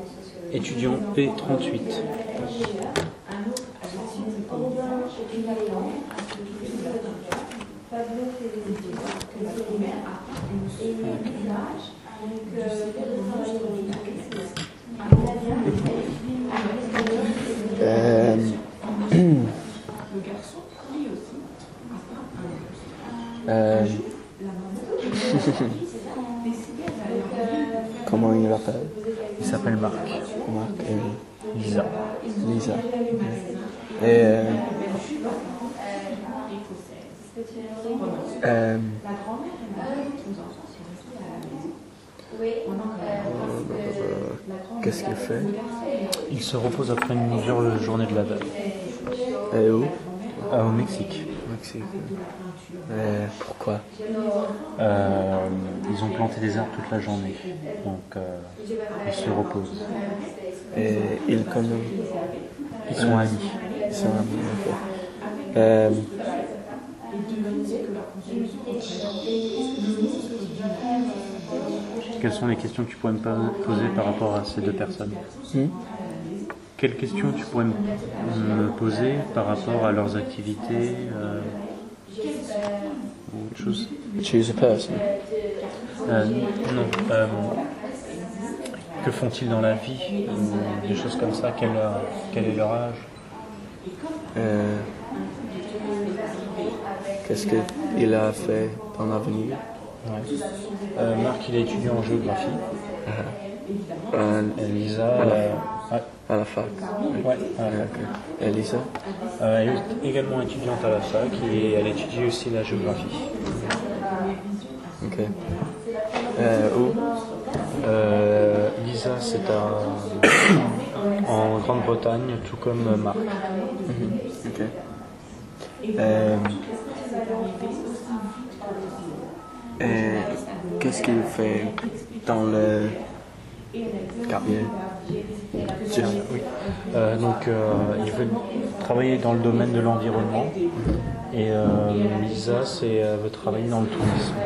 Étudiant P38. Comment il l'appelle? Il s'appelle Marc. Marc et Lisa. Lisa. Et qu'est-ce qu'il fait? Il se repose après une dure journée de labeur. Et où? Au Mexique. Mexique. Pourquoi? Ils ont planté des arbres toute la journée. Donc ils se reposent. Et ils connaissent? Ils sont amis. Ils sont amis, ok. Quelles sont les questions que tu pourrais me poser par rapport à ces deux personnes? Quelles questions tu pourrais me poser par rapport à leurs activités ou autre chose? Choose a person. Non. Que font-ils dans la vie? Des choses comme ça. Quel est leur âge? Qu'est-ce qu'il a fait dans l'avenir? Ouais. Marc, il est étudiant en géographie. Lisa, à la fac. Ouais, à la fac. Et Lisa? Elle est également étudiante à la fac et elle étudie aussi la géographie. Ok. Où? Lisa, c'est en Grande-Bretagne, tout comme Marc. Ok. Et qu'est-ce qu'il fait dans le carrière? Oui. Il veut travailler dans le domaine de l'environnement et Lisa, elle veut travailler dans le tourisme.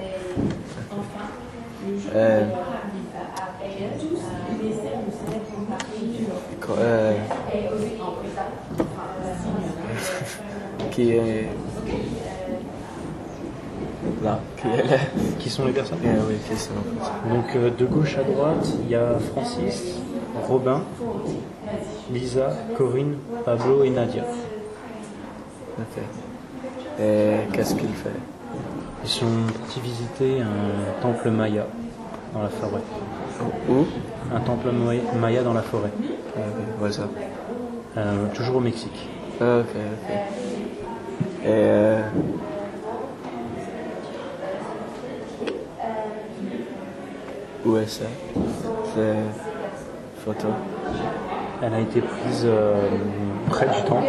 Qui est là? Qui sont les personnes? Oui, qui sont. Donc de gauche à droite, il y a Francis, Robin, Lisa, Corinne, Pablo et Nadia. Ok. Et qu'est-ce qu'il fait? Ils sont partis visiter un temple maya dans la forêt. Où? Un temple maya dans la forêt. Où est ça? Toujours au Mexique. Ok. Et où est ça? Cette photo? Elle a été prise près du temple.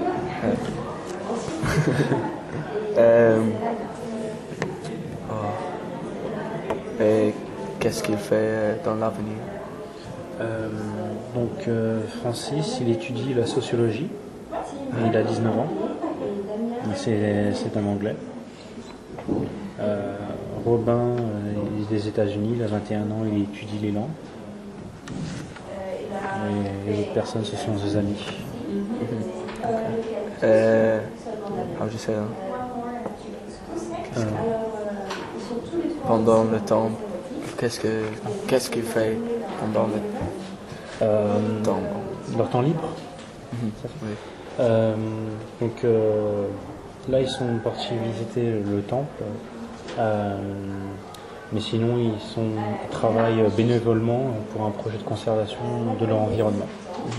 Et qu'est-ce qu'il fait dans l'avenir? Francis, il étudie la sociologie. Il a 19 ans. C'est un Anglais. Robin, il est des États-Unis, il a 21 ans, il étudie les langues. Et les autres personnes, ce sont ses amis. How do you say that? Pendant le temps, qu'est-ce qu'il fait pendant le temps? Leur temps libre? Oui. Là, ils sont partis visiter le temple. Mais sinon, ils travaillent bénévolement pour un projet de conservation de leur environnement.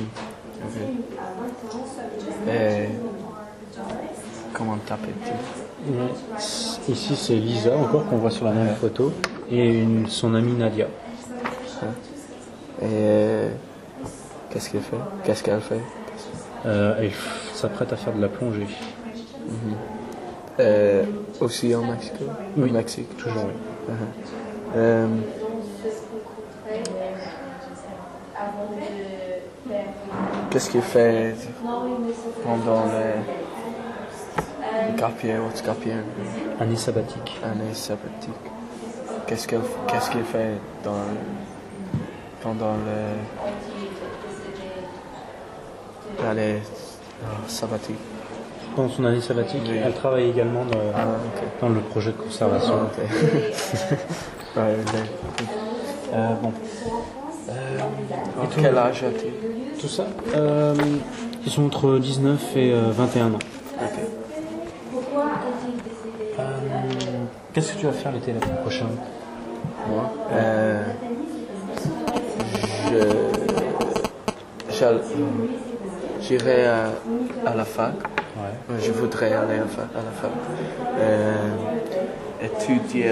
Et comment t'appelles-tu? Ici, c'est Lisa, encore qu'on voit sur la même photo, et son amie Nadia. Et qu'est-ce qu'elle fait? Elle s'apprête à faire de la plongée. Aussi en Mexique? Oui, Mexique. toujours, oui. Qu'est-ce qu'il fait pendant le gap year? What's gap year? Année sabbatique. Année sabbatique. Qu'est-ce qu'il fait pendant l'année sabbatique. Pendant son année sabbatique, Oui. elle travaille également dans le projet de conservation. Ok. Ouais, Bon. Quel âge as-tu? Tout ça ils sont entre 19 et 21 ans. Ok. Qu'est-ce que tu vas faire l'été prochain? Moi, j'irai à la fac. Ouais. Je voudrais aller à la fac. Étudier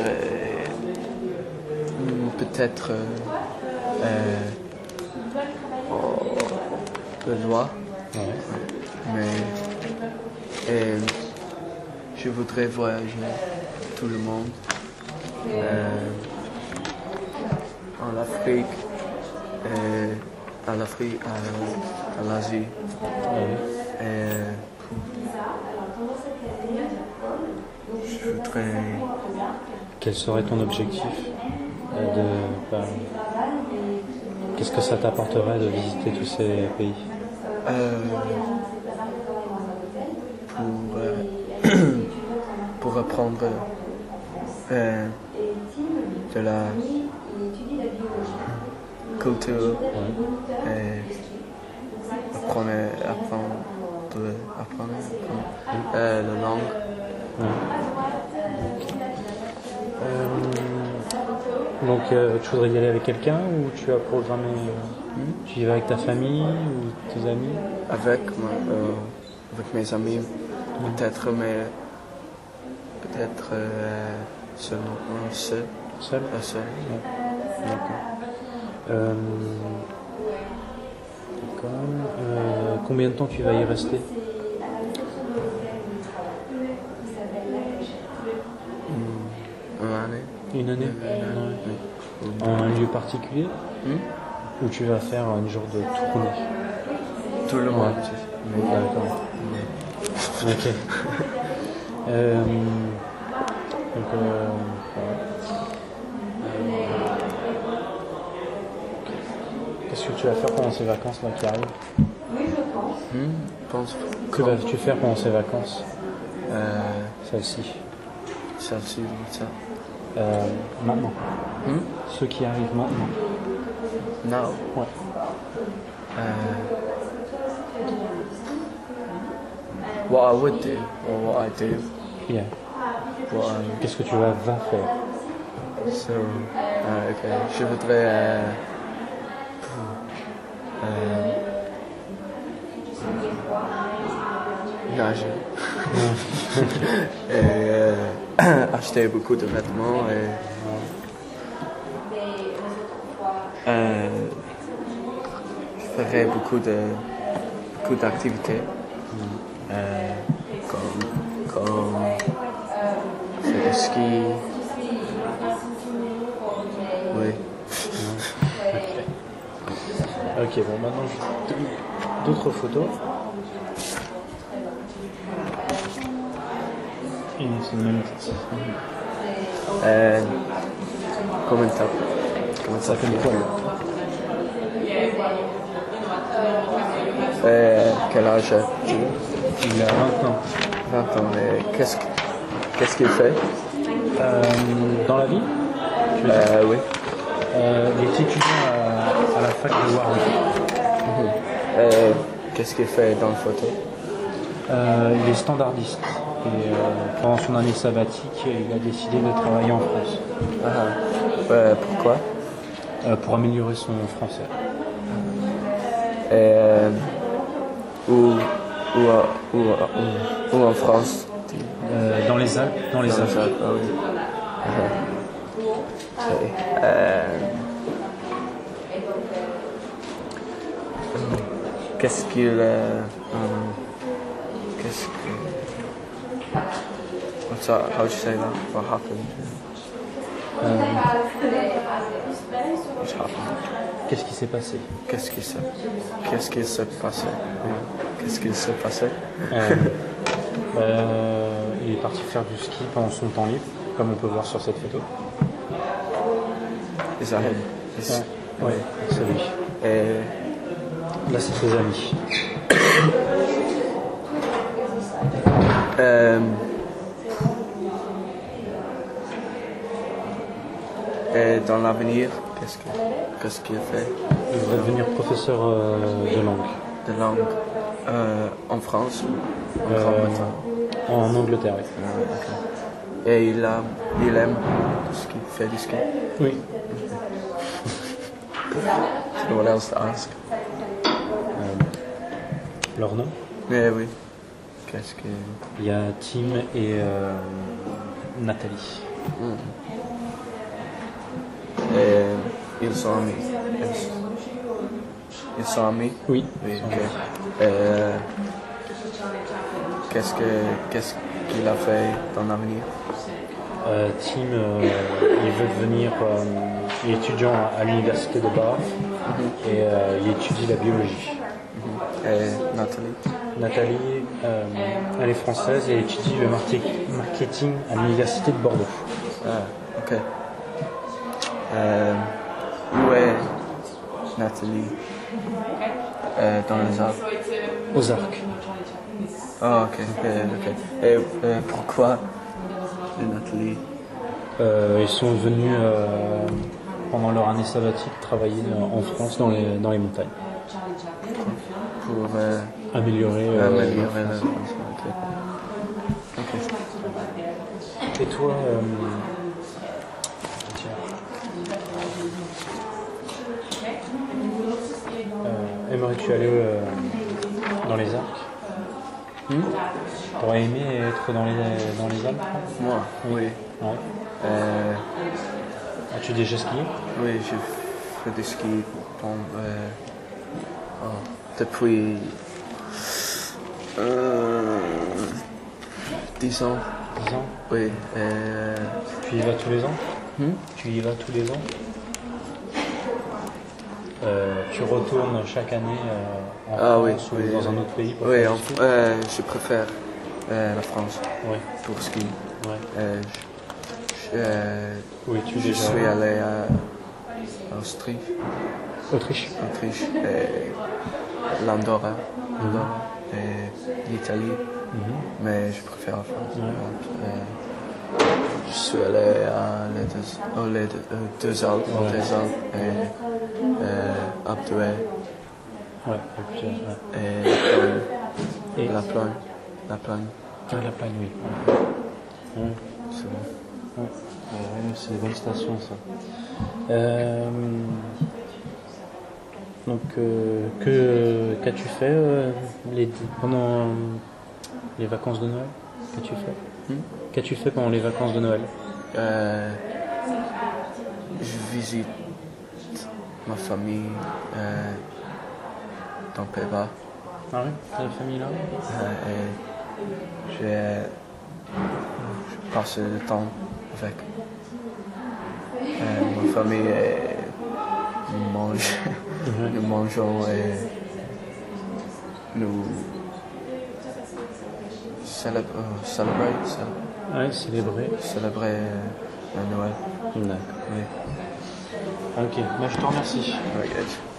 peut-être le loi. Ouais. Mais je voudrais voyager tout le monde. En Afrique, à l'Asie. Ouais. Je voudrais... Quel serait ton objectif qu'est-ce que ça t'apporterait de visiter tous ces pays? Pour apprendre de la culture et apprendre la langue. Donc tu voudrais y aller avec quelqu'un ou tu as programmé tu y vas avec ta famille ou tes amis? Avec mes amis, peut-être, mais peut-être seulement seul. Seul? Seul. D'accord. Combien de temps tu vas y rester? Une année. Une année? Oui. En un lieu particulier? Ou tu vas faire une genre de tournée? Tout le monde. D'accord. Ok. Qu'est-ce que tu vas faire pendant ces vacances là qui arrivent? Que vas-tu faire pendant ces vacances? Celles-ci. Celle-ci, ça. Maintenant. Ceux qui arrivent maintenant. Now. Ouais. What I would do, or what I do. Yeah. Qu'est-ce que tu vas faire? So, ok. Je voudrais nager. Et acheter beaucoup de vêtements et je ferai beaucoup d'activités comme faire du ski. Oui. Ok, bon maintenant je te donne d'autres photos. Et c'est le même titre. Comment Ça fait quoi là? Quel âge as-tu? Il a 20 ans. 20 ans. Et qu'est-ce qu'il fait? Dans la vie? Tu veux dire? Oui. Il est étudiant à la fac de Warwick. Qu'est-ce qu'il fait dans la photo? Il est standardiste. Et pendant son année sabbatique, il a décidé de travailler en France. Pourquoi? Pour améliorer son français. Où en France? Dans les Alpes. Dans les Alpes. Ah oui. Qu'est-ce qu'il... What's that? How would you say that? What happened? What happened? Qu'est-ce qui s'est passé? Qu'est-ce qui s'est passé? Qu'est-ce qui s'est passé? Il est parti faire du ski pendant son temps libre, comme on peut voir sur cette photo. Is that him? Oui, c'est lui. Et Là, c'est ses amis. et dans l'avenir, qu'est-ce qu'il fait Il va devenir professeur de langue. de langue en France ou en Grande-Bretagne? En Angleterre, oui. Ok. Et il aime tout ce qu'il fait du ski. Oui. So what else to ask? Leur nom? Mais oui. Qu'est-ce que... Il y a Tim et Nathalie. Et ils sont amis. Ils sont amis? Oui. Oui, ok. Qu'est-ce qu'il a fait dans l'avenir? Tim, il veut devenir il est étudiant à l'université de Bath et il étudie la biologie. Et Nathalie? Nathalie, elle est française et elle étudie le marketing à l'université de Bordeaux. Ah, ok. Où est Nathalie? Dans les Alpes? Aux Arcs. Ah, ok. Et pourquoi Nathalie? Ils sont venus pendant leur année sabbatique travailler en France dans les montagnes. Pour Améliorer la France. Ok. Et toi, aimerais-tu aller dans les Arcs? T'aurais aimé être dans les Alpes? Moi, oui. Ouais. As-tu déjà skié? Oui, je fais du ski depuis 10 ans. 10 ans? Oui. Tu y vas tous les ans? Tu y vas tous les ans? Tu retournes chaque année en France ou dans un autre pays pour faire du ski? Je préfère la France Oui. pour ski. Ouais. Oui, je suis allé à Autriche et l'Andorra et l'Italie, mais je préfère la France. Je suis allé à les deux Alpes, et Alpe d'Huez Ouais, et la Plagne. La Plagne, oui. Ouais. C'est bon. Ouais. C'est des bonnes stations, ça. Donc, qu'as-tu fait pendant les vacances de Noël? Qu'as-tu fait? Qu'as-tu fait pendant les vacances de Noël? Je visite ma famille dans Pays-Bas. Ah oui, t'as la famille là? Et je passe le temps avec ma famille et nous mangeons et nous célébrer Noël. D'accord. Oui. Ok, je te remercie. Okay.